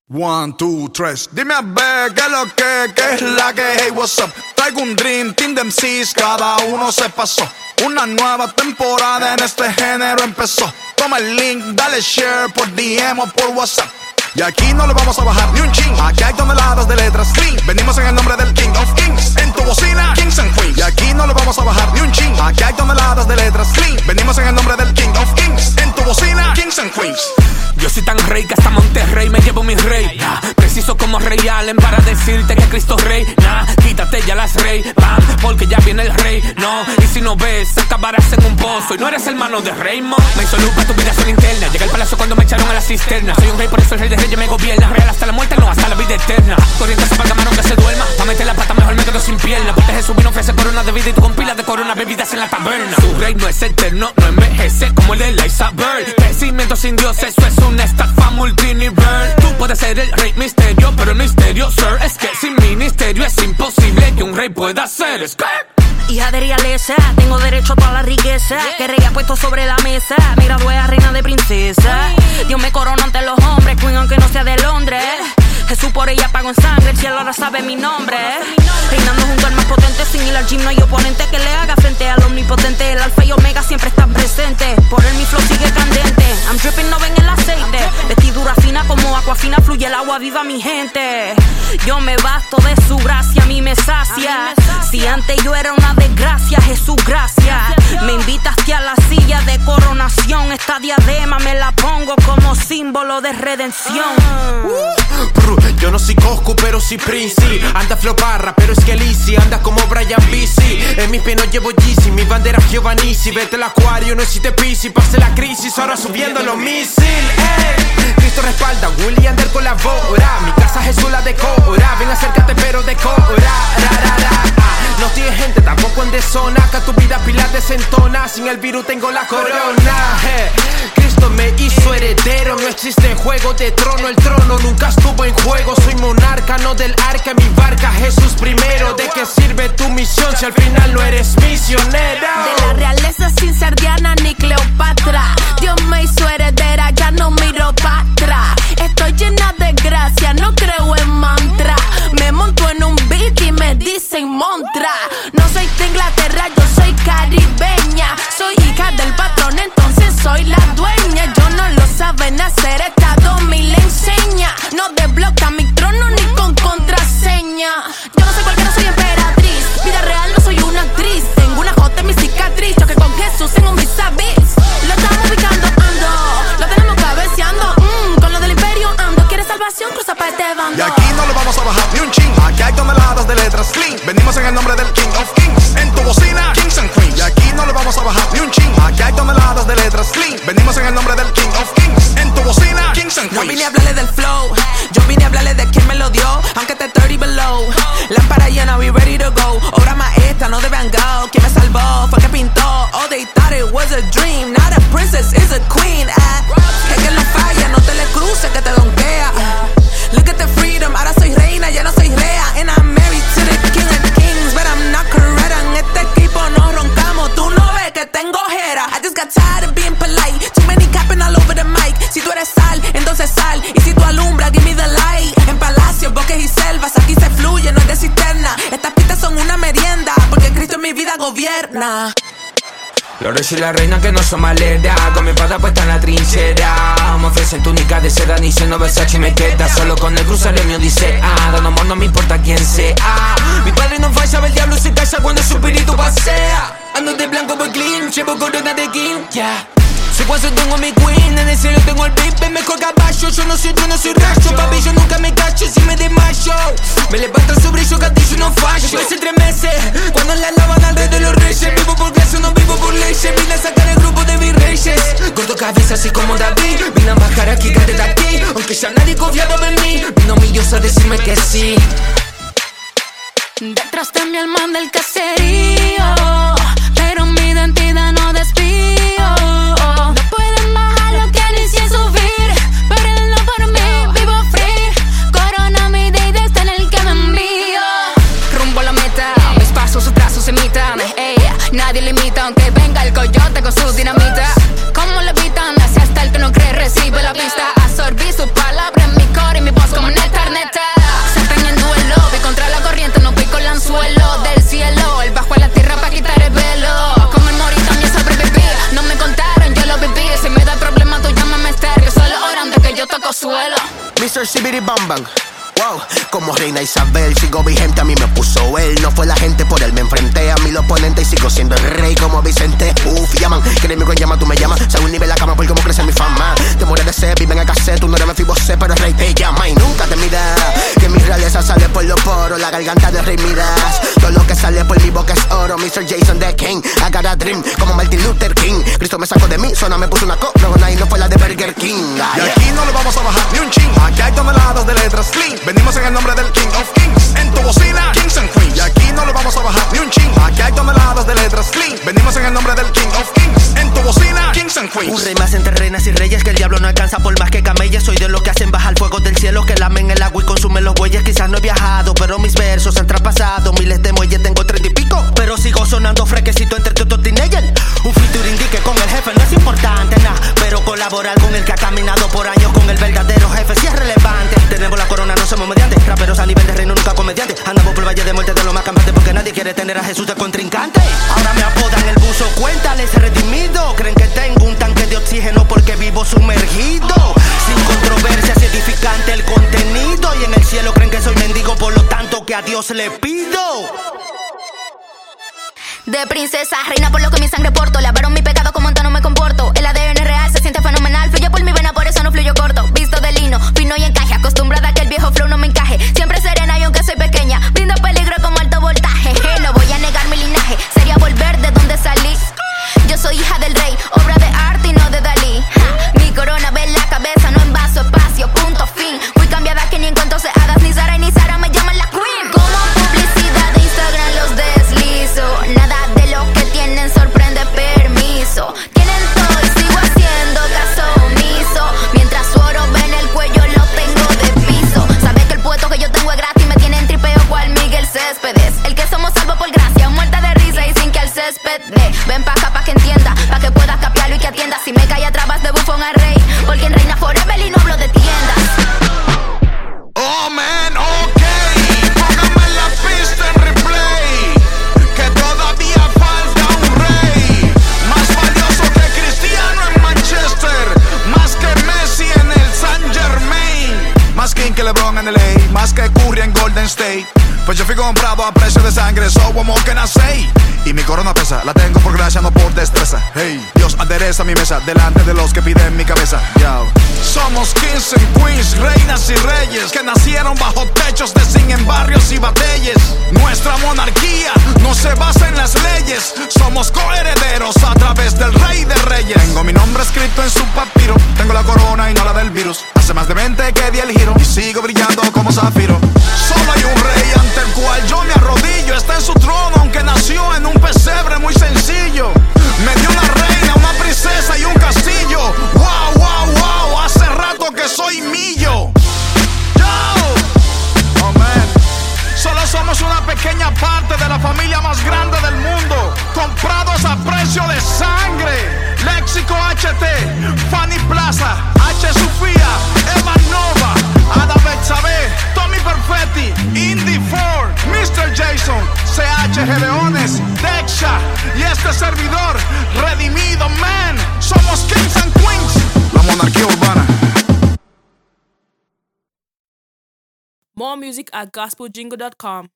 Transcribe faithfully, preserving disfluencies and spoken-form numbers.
One, two, tres. Dime a ver qué es lo que, qué es la que, hey, what's up. Traigo un dream team de M Cs, cada uno se pasó. Una nueva temporada en este género empezó. Toma el link, dale share por D M o por WhatsApp. Y aquí no le vamos a bajar ni un chin. Aquí hay toneladas de letras clean. Venimos en el nombre del King of Kings. En tu bocina, Kings and Queens. Y aquí no le vamos a bajar ni un chin. Aquí hay toneladas de letras clean. Venimos en el nombre del King of Kings. En tu bocina, Kings and Queens. Yo soy tan rey que hasta Monterrey me llevo mi rey. Nah, preciso como Rey Allen para decirte que Cristo es rey. Nah, quítate ya las rey, bam, porque ya viene el rey. No, y si no ves, acabarás en un pozo. Y no eres hermano de Raymond. Me hizo luz para tu vida son interna. Llegué al palacio cuando me echaron a la cisterna. Soy un rey, por eso el rey de reyes me gobierna. Real hasta la muerte, no hasta la vida eterna. Corriente se camarón que se duerma. Pa' meter la pata mejor me quedo sin pierna. Porque Jesús vino ofrece corona de vida y tú con pilas de corona bebidas en la taberna. Tu reino es eterno, no envejece como el de Eliza Bird. Crecimiento sin Dios, eso es una estafa multinivel. Tú puedes ser el rey misterio, pero el misterio, sir, es que sin ministerio es imposible que un rey pueda ser. Skirt. Hija de realeza, tengo derecho a toda la riqueza que rey ha puesto sobre la mesa. Me gradué a reina de princesa. Dios me corona ante los hombres, queen aunque no sea de Londres. Jesús por ella pagó en sangre, el cielo ahora sabe mi nombre. Reinando junto al más potente, sin ir al gym no hay oponente que le haga frente al omnipotente. El alfa y omega siempre están presentes, por él mi flow sigue candente. I'm dripping, no ven el aceite, vestidura fina como agua fina, fluye el agua viva mi gente. Yo me basto de su gracia, a mí me sacia. Si antes yo era una desgracia, Jesús gracias. Me invitaste a la silla de coronación, esta diadema me la pongo como símbolo de redención. uh, Yo no soy Coscu, pero sí Prince. Anda flow barra, pero es que Lizzy. Anda como Brian B C. En mis pies no llevo Yeezy, mi bandera Giovannici. Vete al acuario, no existe Pisi. Pase la crisis, ahora subiendo los misiles. Ey, Cristo respalda, Willy Ander colabora. Mi casa Jesús la decora. Ven, acércate, pero decora. Ra, ra, ra. No tiene gente, tampoco en deshonra. Acá tu vida pilar desentona. Sin el virus tengo la corona. Hey, Cristo me hizo heredero. No existe juego de trono. El trono nunca estuvo en juego. Soy monarca, no del arca. Mi barca, Jesús primero. ¿De qué sirve tu misión si al final no eres misionera? De la realeza sin ser Diana ni Cleopatra. Dios me hizo heredera, ya no miro para atrás. Estoy llena de gracia, no creo en mantra. Me monto en un beat y me dicen montra. No soy de Inglaterra, yo soy caribeña. Soy hija del patrón, entonces soy la dueña. Yo no lo saben hacer, Estado me le enseña. No desbloquea mi trono ni con contraseña. Yo no soy cualquiera, soy emperatriz. Vida real, no soy una actriz. Tengo una jota en mi cicatriz. Choque con Jesús en un vis a vis. Lo estamos ubicando, ando. Lo tenemos cabeceando. Mm, con lo del imperio ando. ¿Quieres salvación? Cruza pa' este bando. Y aquí no le vamos a bajar ni un chin. Aquí hay toneladas de letras clean. Venimos en el nombre del King of Kings. En tu bocina, Kings and Queens. Y aquí no le vamos a bajar ni un chin. Aquí hay toneladas de letras clean. Venimos en el nombre del King of Kings. En tu bocina, Kings and Queens. Yo vine a hablarle del flow, yo vine a hablarle de quién me lo dio, aunque esté thirty below. Lámpara llena, we ready to go. Obra maestra, no de Van Gogh. ¿Quién me salvó? Fue que pintó. Oh, they thought it was a dream. Not a princess, is a queen. Ah, es que no falla, no te le cruces que te donkea. Look at the freedom, ahora soy reina, ya no soy rea. And I'm married to the king of kings, but I'm not correct. En este equipo nos roncamos, tú no ves que tengo jera. I just got tired of being polite, too many capping all over the mic. Si tú eres sal, entonces sal, y si tú alumbras, give me the light. En palacios, bosques y selvas, aquí se fluye, no es de cisterna. Estas pistas son una merienda, porque Cristo en mi vida gobierna. Los reyes y la reina que no son malera, con mi espada puesta en la trinchera. Me ofrecen túnica de seda, diciendo Versace me queda. Solo con el crucero mío dice, ah, dando amor no me importa quién sea. Mi padre no falla, el diablo se calla cuando su espíritu pasea. Ando de blanco por clean, llevo corona de king, yeah. Soy cuando tengo mi queen, en el cielo tengo el baby, mejor caballo. Yo no soy, yo no soy rayo, papi, yo nunca me cacho si me desmayo. Me levanta su brillo, gatillo no fallo. Yo hace tres meses, cuando la lavan al rey de los reyes. Vivo por gracia, no vivo por leyes. Vine a sacar el grupo de mis reyes. Corto cabeza así como David. Vine a bajar aquí, cate de aquí. Aunque ya nadie confiaba en mí, vino mi Dios a decirme que sí. Detrás de mi alma del caserío, pero mi identidad no desvío. No pueden bajar lo que inicié subir, pero él no por mí, vivo free. Corona mi deidad está en el que me envío. Rumbo a la meta, mis pasos, sus trazos se imitan. Ey, nadie limita, aunque venga el coyote con su dinamita. Como levitan, hacia hasta el que no cree recibe la vista. Absorbí su palabra en mi core y mi voz como mister Sibiri Bam Bam. Wow, como reina Isabel, sigo vigente, a mí me puso él. No fue la gente, por él me enfrenté a mi oponente y sigo siendo el rey como Vicente. Uf, llaman, que enemigo en llama, tú me llamas. Según nivel la cama por cómo crece mi fama. Te mueres de sed, viven a cassette, tú no eres mi vocé, pero el rey te llama y nunca te mira. Que mi realeza sale por los poros, la garganta del rey miras. Todo lo que sale por mi boca es oro, mister Jason the King. I got a dream, como Martin Luther King. Cristo me sacó de mí, zona me puso una corona y no fue la de Burger King. Y aquí no le vamos a bajar ni un ching. Aquí hay toneladas de letras clean. Venimos en el nombre del King of Kings. En tu bocina, Kings and Queens. Y aquí no le vamos a bajar ni un ching. Aquí hay toneladas de letras clean. Venimos en el nombre del King of Kings. En tu bocina, Kings and Queens. Un rey más entre reinas y reyes, que el diablo no alcanza por más que camelles. Soy de los que hacen bajar fuego del cielo, que lamen el agua y consumen los bueyes. Quizás no he viajado, pero mis versos han traspasado miles de muelles. Tengo treinta y pico, pero sigo sonando fresquecito entre todos teenagers. Un featuring que con el jefe no es importante, nah, pero colaborar con el que ha caminado por años con el verdadero jefe sí es relevante. Tenemos la corona, no somos mediantes, raperos a nivel de reino, nunca comediantes. Andamos por el valle de muerte de lo más campante, porque nadie quiere tener a Jesús de contrincante. Ahora me apodan el buzo, cuéntales redimido. Creen que tengo un tanque de oxígeno porque vivo sumergido. Sin controversias, edificante el contenido. Y en el cielo creen que soy mendigo, por lo tanto que a Dios le pido. De princesa, reina por lo que mi sangre porto. Lavaron mi pecado como no me comporto. El A D N real se siente fenomenal. Fluye por mi vena, por eso no fluyo corto. Visto de lino, fino y encaje. Acostumbrada a que el viejo flow no me encaje. Siempre serena y aunque soy pequeña, brindo peligro como alto voltaje. Hey, no voy a negar mi linaje, sería volver de donde salí. Yo soy hija del rey, obra de arte y no de Dalí. Ja, mi corona ve en la cabeza, no en vaso, espacio, punto, fin. Fui cambiada que ni en cuentos de hadas, ni Sara ni Sara me llaman la queen. Como publicidad de Instagram los deslizo. Nada de lo que tienen sorprende, permiso. Tienen todo y sigo haciendo caso omiso. Mientras su oro ve en el cuello lo tengo de piso. Sabe que el puesto que yo tengo es gratis, me tienen tripeo cual Miguel Céspedes. El que somos salvos por gracia, muerta de risa y sin que el césped dé. Ven pa' acá pa' que entienda, pa' que puedas capiarlo y que atienda. Si me cae atrás vas de bufón al rey, porque en reina forever y no hablo de tiendas. Oh man, ok, póngame la pista en replay, que todavía falta un rey, más valioso que Cristiano en Manchester, más que Messi en el Saint Germain, más King que LeBron en L A, más que Curry en Golden State. Pues yo fui comprado a precio de sangre, so como que nací. Y mi corona pesa, la tengo por gracia, no por destreza. Hey, Dios adereza mi mesa delante de los que piden mi cabeza. Yo. Somos kings and queens, reinas y reyes, que nacieron bajo techos de zinc en barrios y batalles. Nuestra monarquía no se basa en las leyes, somos coherederos a través del rey de reyes. Tengo mi nombre escrito en su papiro, tengo la corona y no la del virus. Hace más de veinte que di el giro y sigo brillando como zafiro. Solo hay un rey ante el cual yo me arrodillo, está en su trono aunque nació en un pesebre muy sencillo. Me dio una reina, una princesa y un castillo. Wow, wow, wow, hace rato que soy millo. Yo, oh man, solo somos una pequeña parte de la familia más grande del mundo, comprados a precio de sangre. Léxico H T, Fanny Plaza, H Sofía, Eva Nova, Ada Betsabe, Tommy Perfetti, Indy Ford, mister Jason, C H Gedeones, Dexa y este servidor, redimido, man. Somos Kings and Queens, la monarquía urbana. More music at gospel jingle dot com.